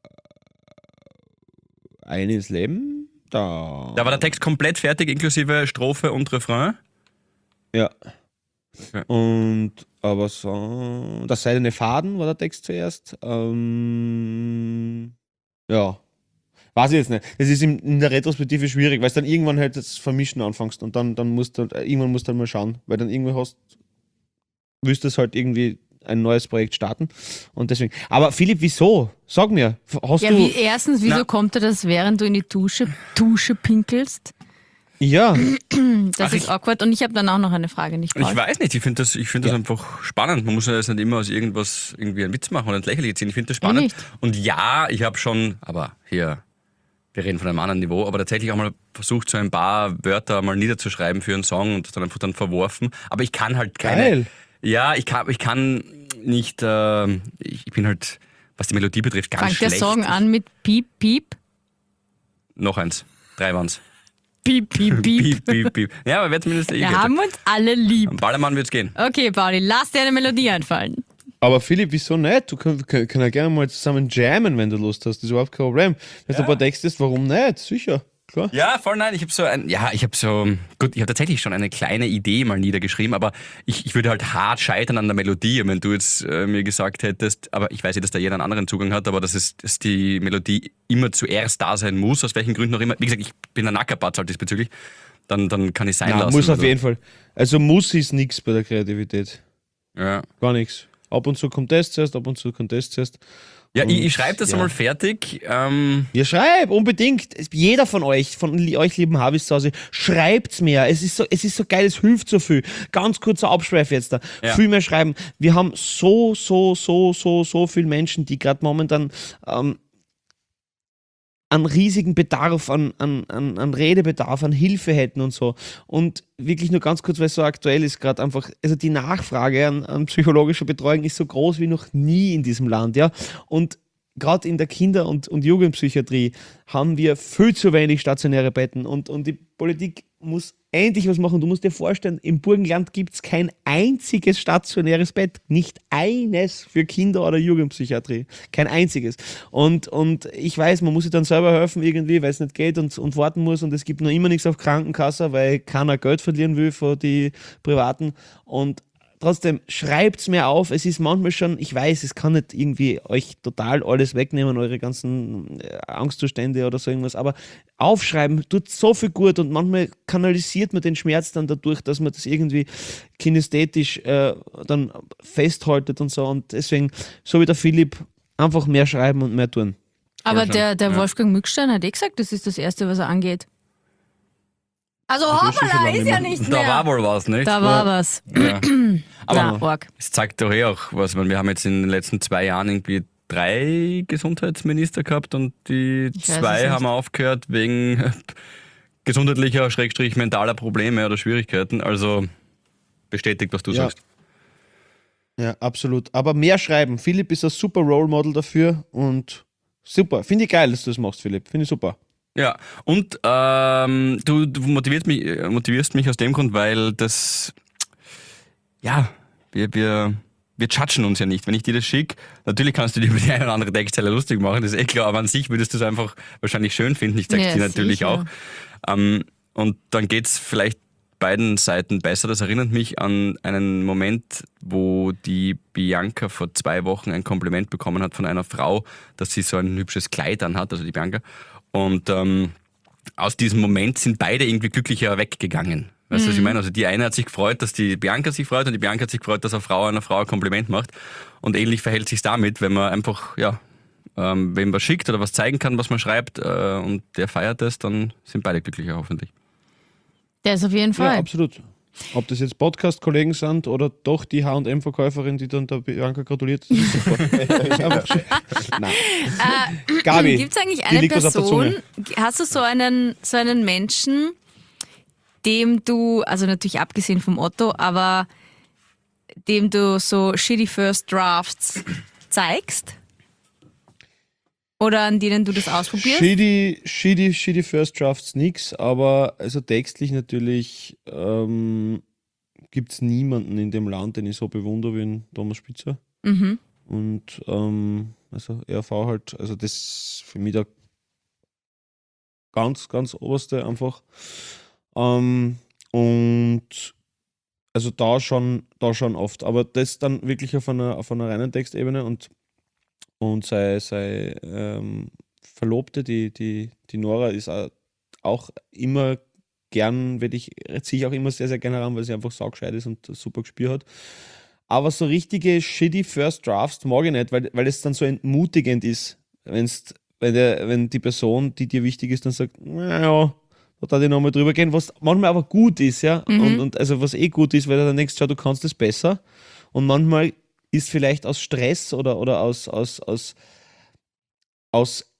eines Leben? Da. Da war der Text komplett fertig, inklusive Strophe und Refrain. Ja. Okay. Und aber so, das seidene Faden war der Text zuerst. Ähm, ja. Weiß ich jetzt nicht. Das ist in, in der Retrospektive schwierig, weil es dann irgendwann halt das Vermischen anfängst, und dann, dann musst du halt, irgendwann musst du halt mal schauen, weil dann irgendwann hast, willst du es halt irgendwie ein neues Projekt starten, und deswegen. Aber Philipp, wieso? Sag mir, hast Ja, du. wie, erstens, wieso Na. kommt dir das, während du in die Dusche, Dusche pinkelst? Ja, Das Ach, ist ich- awkward. Und ich habe dann auch noch eine Frage, nicht Ich Paul. weiß nicht, ich finde das, ich find das einfach spannend. Man muss ja jetzt nicht immer aus irgendwas irgendwie einen Witz machen oder ein Lächerlich ziehen. Ich finde das spannend. nicht. Und ja, ich habe schon, aber hier, wir reden von einem anderen Niveau, aber tatsächlich auch mal versucht, so ein paar Wörter mal niederzuschreiben für einen Song und das dann einfach dann verworfen. Aber ich kann halt keine. Geil. Ja, ich kann, ich kann nicht, äh, ich, ich bin halt, was die Melodie betrifft, ganz Fangt der schlecht. Song an mit Piep, Piep? Noch eins. Drei waren's. Piep, Piep, Piep. Piep, piep, piep. Ja, aber wer zumindest eh Wir geht. haben uns alle lieb. Am Ballermann wird's gehen. Okay, Pauli, lass dir eine Melodie einfallen. aber Philipp, wieso nicht? Du können, können, können ja gerne mal zusammen jammen, wenn du Lust hast. Das ist überhaupt kein Problem. Wenn du ein paar Texte hast, warum nicht? Sicher. klar. Ja, voll nein. Ich habe so ein, ja, ich habe so, gut, ich habe tatsächlich schon eine kleine Idee mal niedergeschrieben, aber ich, ich würde halt hart scheitern an der Melodie. Und wenn du jetzt äh, mir gesagt hättest, aber ich weiß ja, dass da jeder einen anderen Zugang hat, aber dass, es, dass die Melodie immer zuerst da sein muss, aus welchen Gründen auch immer. Wie gesagt, ich bin ein Nackerbatz halt diesbezüglich. Dann, dann kann ich sein Nein, lassen. muss auf oder? jeden Fall. Also muss ist nichts bei der Kreativität. Ja. Gar nichts. Ab und zu kommt das zuerst, ab und zu kommt das zuerst. Ja, Und, ich, ich schreibe das ja. einmal fertig. Ähm, Ja, schreib, unbedingt. Jeder von euch, von li- euch lieben Habis zu Hause, schreibt's mehr. Es ist so, es ist so geil, es hilft so viel. Ganz kurzer Abschweif jetzt da. Ja. Viel mehr schreiben. Wir haben so, so, so, so, so viele Menschen, die gerade momentan ähm, einen riesigen Bedarf an, an, an, an Redebedarf, an Hilfe hätten und so. Und wirklich nur ganz kurz, weil es so aktuell ist gerade einfach, also die Nachfrage an, an psychologischer Betreuung ist so groß wie noch nie in diesem Land, ja. Und gerade in der Kinder- und, und Jugendpsychiatrie haben wir viel zu wenig stationäre Betten und, und die Politik muss endlich was machen. Du musst dir vorstellen, im Burgenland gibt es kein einziges stationäres Bett. Nicht eines für Kinder- oder Jugendpsychiatrie. Kein einziges. Und, und ich weiß, man muss sich dann selber helfen irgendwie, weil es nicht geht und, und warten muss und es gibt noch immer nichts auf Krankenkasse, weil keiner Geld verlieren will für die Privaten. Und trotzdem, schreibt's mir auf. Es ist manchmal schon, ich weiß, es kann nicht irgendwie euch total alles wegnehmen, eure ganzen äh, Angstzustände oder so irgendwas, aber aufschreiben tut so viel gut und manchmal kanalisiert man den Schmerz dann dadurch, dass man das irgendwie kinästhetisch äh, dann festhaltet und so. Und deswegen, so wie der Philipp, einfach mehr schreiben und mehr tun. Aber schon, der, der ja. Wolfgang Mückstein hat eh gesagt, das ist das Erste, was er angeht. Also ist schon so hoppala, lange ist ja nicht nicht da mehr. war wohl was, nicht? Da war was. Ja. Aber Na, arg. es zeigt doch eh auch was. Wir haben jetzt in den letzten zwei Jahren irgendwie drei Gesundheitsminister gehabt und die Ich weiß es zwei nicht. haben aufgehört wegen gesundheitlicher, schrägstrich mentaler Probleme oder Schwierigkeiten. Also bestätigt, was du Ja. sagst. Ja, absolut. Aber mehr schreiben. Philipp ist ein super Role Model dafür und super. Finde ich geil, dass du das machst, Philipp. Finde ich super. Ja, und ähm, du, du motivierst, mich, äh, motivierst mich aus dem Grund, weil das, ja, wir, wir, wir judgen uns ja nicht. Wenn ich dir das schicke, natürlich kannst du dir über die eine oder andere Textzeile lustig machen, das ist eh klar, aber an sich würdest du es einfach wahrscheinlich schön finden. Ich zeige Ja, dir natürlich sicher. auch. Ähm, und dann geht's vielleicht beiden Seiten besser. Das erinnert mich an einen Moment, wo die Bianca vor zwei Wochen ein Kompliment bekommen hat von einer Frau, dass sie so ein hübsches Kleid anhat, also die Bianca. Und ähm, aus diesem Moment sind beide irgendwie glücklicher weggegangen. Weißt du, was ich meine? Also die eine hat sich gefreut, dass die Bianca sich freut und die Bianca hat sich gefreut, dass eine Frau einer Frau ein Kompliment macht. Und ähnlich verhält sich damit, wenn man einfach, ja, ähm, wem was schickt oder was zeigen kann, was man schreibt äh, und der feiert es, dann sind beide glücklicher hoffentlich. Der ist auf jeden Ja, Fall. absolut. Ob das jetzt Podcast-Kollegen sind oder doch die H und M-Verkäuferin, die dann der Bianca gratuliert, das ist super. Ist einfach schön. Nein. Gabi, Gibt es eigentlich die eine liegt was auf der Person, Zunge. hast du so einen, so einen Menschen, dem du, also natürlich abgesehen vom Otto, aber dem du so shitty First Drafts zeigst? Oder an denen du das ausprobierst? Shitty, shitty, shitty First Drafts nix, aber also textlich natürlich ähm, gibt es niemanden in dem Land, den ich so bewundere wie den Thomas Spitzer. Mhm. Und ähm, also R V halt, also das ist für mich der ganz, ganz oberste einfach. Ähm, und also da schon, da schon oft. Aber das dann wirklich auf einer, auf einer reinen Textebene und, und sei, sei ähm, Verlobte, die, die, die Nora, ist auch, auch immer gern, werde ich, ziehe ich auch immer sehr, sehr gerne ran, weil sie einfach saugescheit ist und super Gespür hat. Aber so richtige shitty First Drafts mag ich nicht, weil, weil es dann so entmutigend ist, wenn's, wenn, der, wenn die Person, die dir wichtig ist, dann sagt, naja, da darf ich nochmal drüber gehen, was manchmal aber gut ist, ja. Mhm. Und, und also was eh gut ist, weil du dann denkst, schau, du kannst es besser. Und manchmal ist vielleicht aus Stress oder, oder aus, aus, aus, aus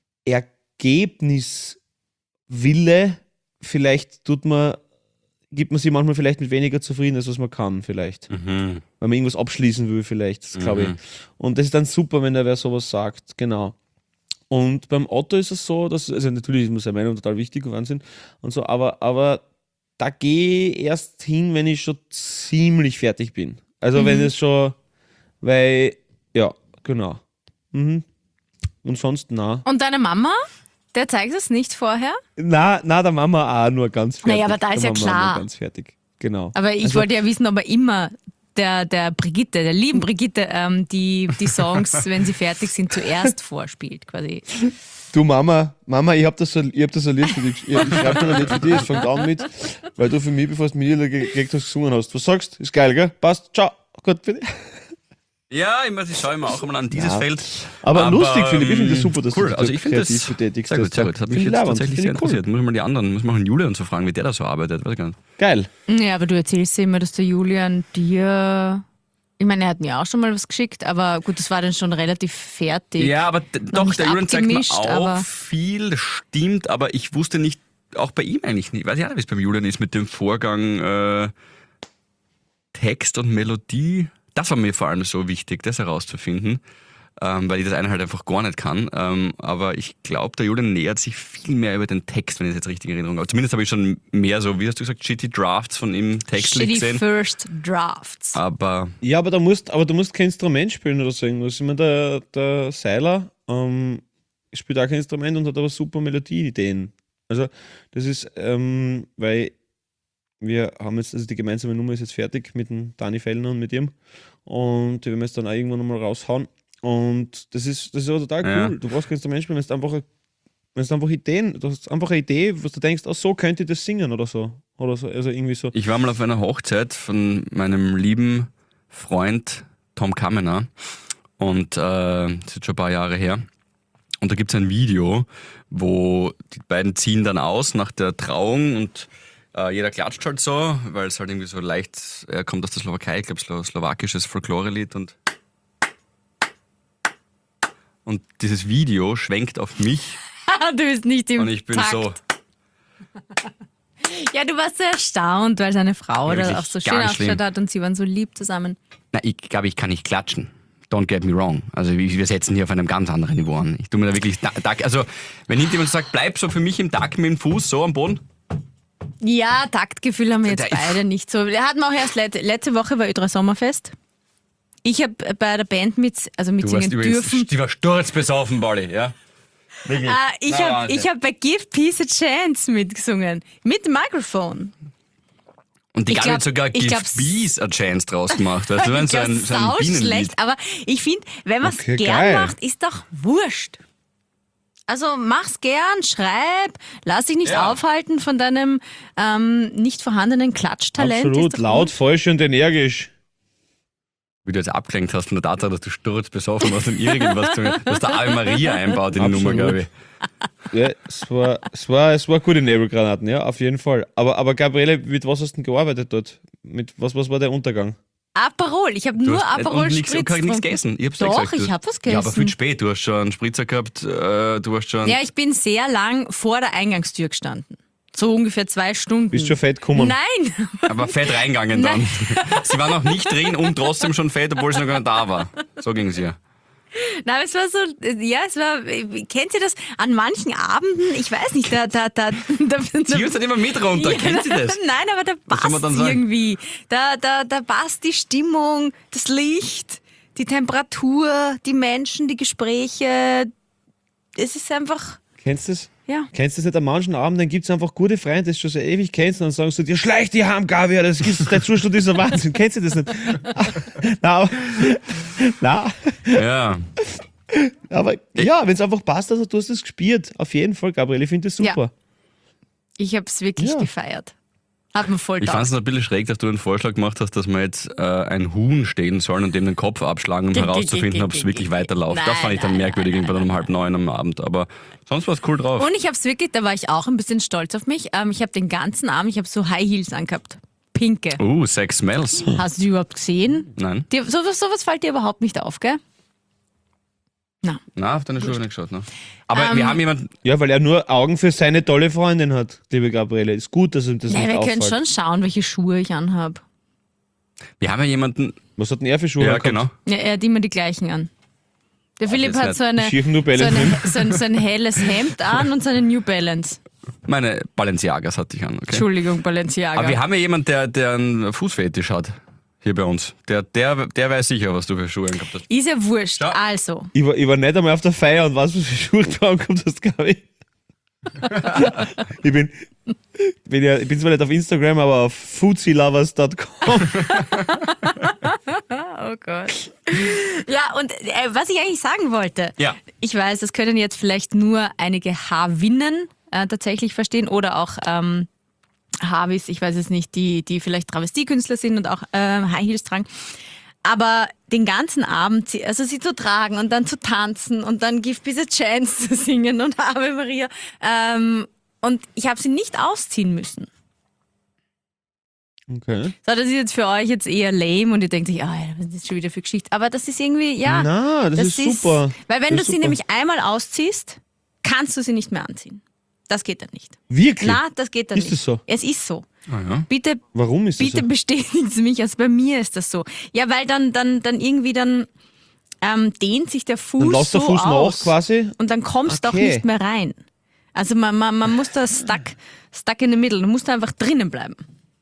Ergebniswille, vielleicht tut man, gibt man sich manchmal vielleicht mit weniger zufrieden, als was man kann, vielleicht. Mhm. Wenn man irgendwas abschließen will, vielleicht, das glaube ich. Mhm. Und das ist dann super, wenn da wer sowas sagt, genau. Und beim Otto ist es so, dass, also natürlich ist mir seine Meinung total wichtig und Wahnsinn und so, aber, aber da gehe ich erst hin, wenn ich schon ziemlich fertig bin. Also Mhm. wenn es schon, weil, ja, genau. Mhm. Und sonst, na. Und deine Mama? Der zeigt es nicht vorher? Na, na, der Mama auch nur ganz fertig. Naja, aber da ist der ja Mama auch klar. Nur ganz fertig, genau. Aber ich Also- wollte ja wissen, ob er immer der, der Brigitte, der lieben Brigitte, ähm, die, die Songs, wenn sie fertig sind, zuerst vorspielt, quasi. Du Mama, Mama, ich hab das so, ich hab das so ein Lied für dich. Ich, ich schreib dir ein Lied für dich, es fängt an mit, weil du für mich, bevor du mir gekriegt hast, gesungen hast. Was sagst? Ist geil, gell? Passt, ciao. Gut für dich. Ja, ich, muss- ich schaue immer auch immer an dieses Ja. Feld. Aber lustig, Philipp, ich finde das super, dass cool. du Also dich ich finde das kreativ betätigst. sehr gut, Das sehr gut. Das hat mich finde ich jetzt leibend, tatsächlich finde sehr ich cool. interessiert. Muss ich mal die anderen, muss man den Julian so fragen, wie der da so arbeitet. Weiß ich gar nicht. Geil. Ja, aber du erzählst ja immer, dass der Julian dir. Ich meine, er hat mir auch schon mal was geschickt, aber gut, das war dann schon relativ fertig. Ja, aber d- doch, nicht der Julian zeigt mir abgemischt, auch aber- viel, das stimmt, aber ich wusste nicht, auch bei ihm eigentlich nicht, weiß ich auch nicht, wie es beim Julian ist mit dem Vorgang äh, Text und Melodie. Das war mir vor allem so wichtig, das herauszufinden, ähm, weil ich das eine halt einfach gar nicht kann. Ähm, aber ich glaube, der Julian nähert sich viel mehr über den Text, wenn ich es jetzt richtig in Erinnerung habe. Zumindest habe ich schon mehr so, wie hast du gesagt, shitty Drafts von ihm textlich Shitty gesehen. First Drafts. Aber Ja, aber, da musst, aber du musst kein Instrument spielen oder so irgendwas. Ich meine, der, der Seiler ähm, spielt auch kein Instrument und hat aber super Melodieideen. Also, das ist, ähm, weil wir haben jetzt, also die gemeinsame Nummer ist jetzt fertig mit dem Dani Fellner und mit ihm. Und die werden wir jetzt dann auch irgendwann nochmal raushauen. Und das ist, das ist aber total Ja. cool. Du brauchst kein Instrument spielen, wenn du einfach, wenn du einfach Ideen, du hast einfach eine Idee, was du denkst, ach, so könnte ich das singen oder so. Oder so, also irgendwie so. ich war mal auf einer Hochzeit von meinem lieben Freund Tom Kamener und äh, das ist jetzt schon ein paar Jahre her. Und da gibt es ein Video, wo die beiden ziehen dann aus nach der Trauung und äh, jeder klatscht halt so, weil es halt irgendwie so leicht, er kommt aus der Slowakei, ich glaube Slo slowakisches Folklore-Lied und und dieses Video schwenkt auf mich Du bist nicht im und ich bin Takt. so, Ja, du warst so erstaunt, weil seine Frau Ja, da wirklich auch so schön ganz ausgeschaut schlimm. hat und sie waren so lieb zusammen. na, ich glaube, ich kann nicht klatschen. Don't get me wrong. Also wir wir setzen hier auf einem ganz anderen Niveau an. Ich tue mir da wirklich, da, da, also wenn jemand sagt, bleib so für mich im Takt mit dem Fuß so am Boden. Ja, Taktgefühl haben wir jetzt Da- beide nicht so. Wir hatten auch erst letzte, letzte Woche bei Ödra Sommerfest. Ich habe bei der Band mit, also Du mitsingen warst übrigens, dürfen. die war sturzbesoffen, Balli, ja? Wirklich. Ah, ich Na, habe Wahnsinn. ich hab bei Give Peace a Chance mitgesungen. Mit Mikrofon. Und die ich Gabi glaub- hat sogar ich Give glaub's- Bees a Chance draus gemacht. Weißt du, Ich so ein, glaub's so ein sau Bienenlied. schlecht, aber ich finde, wenn man es Okay, gern geil. macht, ist doch wurscht. Also mach's gern, schreib, lass dich nicht Ja. aufhalten von deinem ähm, nicht vorhandenen Klatschtalent. Absolut, Ist doch laut, wurscht. falsch und energisch. Wie du jetzt abgelenkt hast von der Tatsache, dass du sturzbesoffen warst und irgendwas zu Du hast da Ave Maria einbaut in die Absolut. Nummer, Gabi. Ja, es war, es war, es war gute Nebelgranaten, ja, auf jeden Fall. Aber, aber Gabriele, mit was hast du denn gearbeitet dort? Mit was, was war der Untergang? Aperol, ich habe Du nur hast Aperol und nichts, Spritz nichts getrunken. gegessen. Ich hab's dir Doch, gesagt. Du- ich habe was Ja, aber viel gegessen. spät. Du hast schon einen Spritzer gehabt, äh, du hast schon... Ja, ich bin sehr lang vor der Eingangstür gestanden. So ungefähr zwei Stunden. Bist du schon fett gekommen? Nein, Aber fett reingegangen dann. Sie war noch nicht drin und trotzdem schon fett, obwohl sie noch gar nicht da war. So ging es ihr. nein, es war so, ja, es war, kennt ihr das? An manchen Abenden, ich weiß nicht, da, da, da, da, Sie uns dann immer mit runter. Ja, Kennt sie das? Nein, aber da Was soll man passt dann sagen? irgendwie. Da, da, da passt die Stimmung, das Licht, die Temperatur, die Menschen, die Gespräche. Es ist einfach, Kennst du das? ja. Kennst du das nicht an manchen Abenden, gibt es einfach gute Freunde, die du schon so ewig kennst und dann sagst du dir, schleich die heim, Gabi, das ist, dein Zustand ist ein Wahnsinn. Kennst du das nicht? Na, aber, na, Ja. aber ja, wenn es einfach passt, also du hast es gespielt. Auf jeden Fall, Gabriele, ich finde das super. Ich habe es wirklich Ja. gefeiert. Hat mir voll Ich fand es taugt. noch ein bisschen schräg, dass du einen Vorschlag gemacht hast, dass wir jetzt äh, ein Huhn stehen sollen und dem den Kopf abschlagen, um Ge- ge- herauszufinden, ge- ob es ge- wirklich ge- weiterläuft. Das Nein, fand ich dann nein, merkwürdig, irgendwann um halb neun am Abend. Aber sonst war es cool drauf. Und ich habe es wirklich, da war ich auch ein bisschen stolz auf mich. Ähm, ich habe den ganzen Abend, ich habe so High Heels angehabt. Pinke. Uh, Sex Smells. Hast du die überhaupt gesehen? Nein. Dir, sowas, sowas fällt dir überhaupt nicht auf, gell? Na. Na, auf deine Schuhe nicht geschaut. Ne? Aber Ähm, wir haben jemanden. Ja, weil er nur Augen für seine tolle Freundin hat, liebe Gabriele. Ist gut, dass ihm das Ja, nicht wir können auffällt. schon schauen, welche Schuhe ich anhabe. Wir haben ja jemanden. Was hat denn er für Schuhe Ja, angehabt? genau. Ja, er hat immer die gleichen an. Der Philipp jetzt hat nicht. so, eine, Schier New so, Balance eine, so, ein, so ein helles Hemd an und so eine New Balance. Meine Balenciagas hatte ich an. Okay? Entschuldigung, Balenciaga. Aber wir haben ja jemanden, der, der einen Fußfetisch hat. Hier bei uns. Der, der, der weiß sicher, was du für Schuhe angehabt hast. Ist ja wurscht. Ja. Also, Ich war, ich war nicht einmal auf der Feier und was du für Schuhe du angehabt hast, Gabi. ich, bin, bin ja, ich bin zwar nicht auf Instagram, aber auf foodsylovers Punkt com. Oh Gott. Ja, und äh, was ich eigentlich sagen wollte, Ja. ich weiß, das können jetzt vielleicht nur einige Havinnen äh, tatsächlich verstehen oder auch ähm, Havis, ich weiß es nicht, die, die vielleicht Travestiekünstler sind und auch ähm, High Heels tragen. Aber den ganzen Abend, sie- also sie zu tragen und dann zu tanzen und dann Give Peace a Chance zu singen und Ave Maria. Ähm, und ich habe sie nicht ausziehen müssen. Okay. So, das ist jetzt für euch jetzt eher lame und ihr denkt euch, ah, was ist das schon wieder für Geschichte? Aber das ist irgendwie, ja. Na, das, ist super. Weil wenn Das du ist sie super. nämlich einmal ausziehst, kannst du sie nicht mehr anziehen. Das geht dann nicht. Wirklich? Na, das geht dann Ist nicht. es so? Es ist so. Ah, ja. Bitte, Warum ist das bitte so? bestätigen Sie mich, also bei mir ist das so. Ja, weil dann, dann, dann irgendwie dann ähm, dehnt sich der Fuß Dann lass so der Fuß aus nach quasi. und dann kommst du auch Okay. nicht mehr rein. Also man, man, man muss da stuck, stuck in the middle, du musst da einfach drinnen bleiben.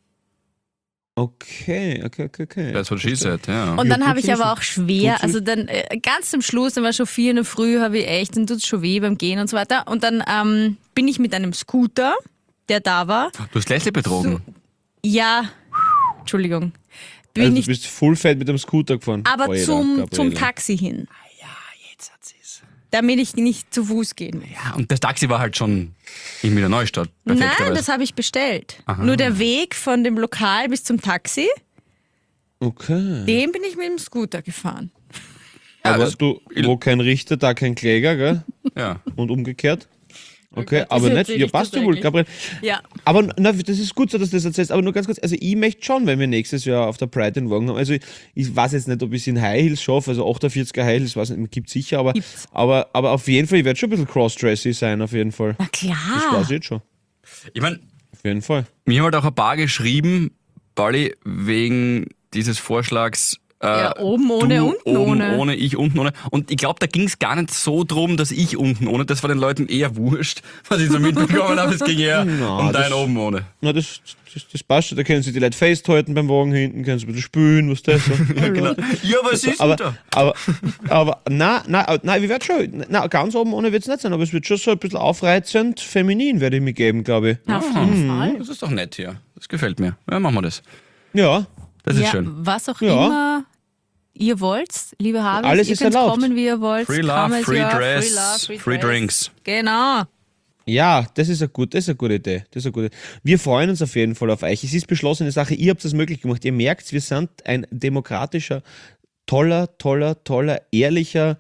Okay, okay, okay, okay. That's what she said, ja. Und Ja, dann habe gut ich zu aber auch schwer, Gut zu also dann äh, ganz zum Schluss, dann war schon vier in der Früh, habe ich echt, dann tut es schon weh beim Gehen und so weiter. Und dann ähm, bin ich mit einem Scooter, der da war, Du hast Leslie betrogen. ja, Entschuldigung, bin Also du ich bist Fullfett mit dem Scooter gefahren. aber Alter, zum, Gabriele. zum Taxi hin, Jetzt hat sie's. damit ich nicht zu Fuß gehen muss. Ja, und das Taxi war halt schon in Wiener Neustadt. Nein, perfekterweise. das habe ich bestellt. Nur der Weg von dem Lokal bis zum Taxi, Okay. den bin ich mit dem Scooter gefahren. Ja, Aber das- du, wo kein Richter, da kein Kläger, gell? Ja. Und umgekehrt. Okay, Das aber nicht. erzähl Ja, ich passt das ja wohl, eigentlich. Gabriel. Ja. Aber na, das ist gut so, dass du das erzählst. Aber nur ganz kurz, also ich möchte schon, wenn wir nächstes Jahr auf der Pride den Wagen haben. Also ich, ich weiß jetzt nicht, ob ich es in High Heels schaffe, also achtundvierziger High Heels, weiß nicht, gibt es sicher, aber, Gibt's. aber, aber auf jeden Fall, ich werde schon ein bisschen crossdressy sein, auf jeden Fall. Na Das weiß klar. ich jetzt schon. Ich meine, Auf jeden Fall. mir haben halt auch ein paar geschrieben, Pauli, wegen dieses Vorschlags. Äh, Ja, oben ohne, du unten oben ohne. ohne, ich unten ohne. Und ich glaube, da ging es gar nicht so drum, dass ich unten ohne, das war den Leuten eher wurscht, was ich so mitbekommen habe. Es ging eher Na, um das- dein oben ohne. Na, das, das, das passt schon. Da können sie die Leute festhalten beim Wagen hinten, können sie ein bisschen spülen, was das so. Genau. Ja, was ist aber, denn da? aber, aber, nein, nein, nein, wir werden schon, nein, ganz oben ohne wird es nicht sein, aber es wird schon so ein bisschen aufreizend feminin, werde ich mir geben, glaube ich. Auf jeden Mhm. Fall. Das ist doch nett hier. Das gefällt mir. Ja, machen wir das. Ja, Das ist Ja, schön. was auch Ja. immer ihr wollt, liebe Habis, Alles ihr ist könnt erlaubt. kommen, wie ihr wollt. Free Come love, as free you are, dress, free, love, free, free dress. drinks. Genau. ja, das ist eine gute, das ist eine gute Idee. Das ist eine gute. Wir freuen uns auf jeden Fall auf euch. Es ist beschlossene Sache, ihr habt das möglich gemacht. Ihr merkt, wir sind ein demokratischer, toller, toller, toller, ehrlicher,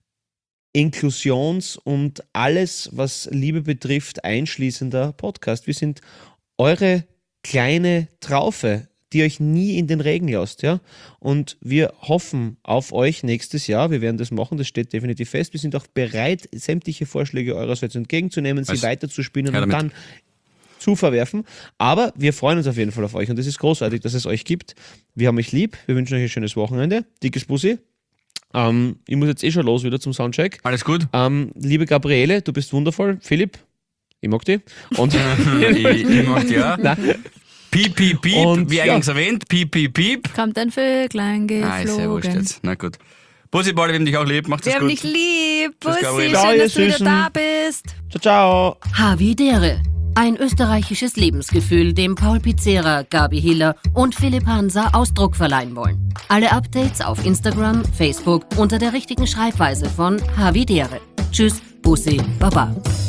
Inklusions- und alles, was Liebe betrifft, einschließender Podcast. Wir sind eure kleine Traufe, die euch nie in den Regen lasst, ja. Und wir hoffen auf euch nächstes Jahr. Wir werden das machen, das steht definitiv fest. Wir sind auch bereit, sämtliche Vorschläge eurerseits entgegenzunehmen, sie Also, weiterzuspinnen her und damit. dann zu verwerfen. Aber wir freuen uns auf jeden Fall auf euch und es ist großartig, dass es euch gibt. Wir haben euch lieb. Wir wünschen euch ein schönes Wochenende. Dickes Bussi. Ähm, ich muss jetzt eh schon los wieder zum Soundcheck. Alles gut? Ähm, liebe Gabriele, du bist wundervoll. Philipp, ich mag dich. Und ich, ich mag die auch. Na, Piep, piep, piep, Und, wie ja. eingangs erwähnt. Piep, piep, piep. Kommt ein Vöglein Ah, ist ja wurscht geflogen. jetzt. Na gut. Bussi, Pauli, wir haben dich auch lieb. Macht's Wir es haben gut. dich lieb. Tschüss, Bussi, Gabriele. schön, Ciao, ihr dass du wieder Süßen. da bist. ciao, ciao. Havidere. Ein österreichisches Lebensgefühl, dem Paul Pizzera, Gabi Hiller und Philipp Hansa Ausdruck verleihen wollen. Alle Updates auf Instagram, Facebook unter der richtigen Schreibweise von Havidere. Tschüss, Bussi, Baba.